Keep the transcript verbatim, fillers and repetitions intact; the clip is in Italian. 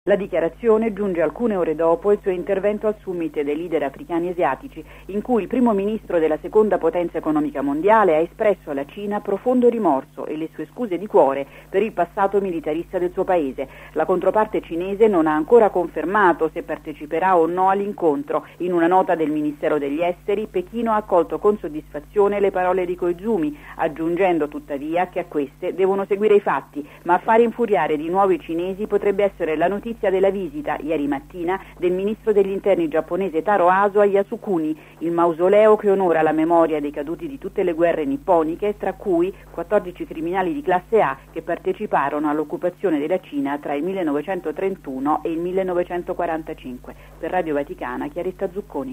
La dichiarazione giunge alcune ore dopo il suo intervento al summit dei leader africani e asiatici, in cui il primo ministro della seconda potenza economica mondiale ha espresso alla Cina profondo rimorso e le sue scuse di cuore per il passato militarista del suo paese. La controparte cinese non ha ancora confermato se parteciperà o no all'incontro. In una nota del Ministero degli Esteri, Pechino ha accolto con soddisfazione le parole di Koizumi, aggiungendo tuttavia che a queste devono seguire i fatti, ma a fare infuriare di nuovo i cinesi potrebbe essere la notizia della visita ieri mattina del ministro degli interni giapponese Taro Aso a Yasukuni, il mausoleo che onora la memoria dei caduti di tutte le guerre nipponiche, tra cui quattordici criminali di classe A che parteciparono all'occupazione della Cina tra il millenovecentotrentuno e il millenovecentoquarantacinque. Per Radio Vaticana, Chiaretta Zucconi.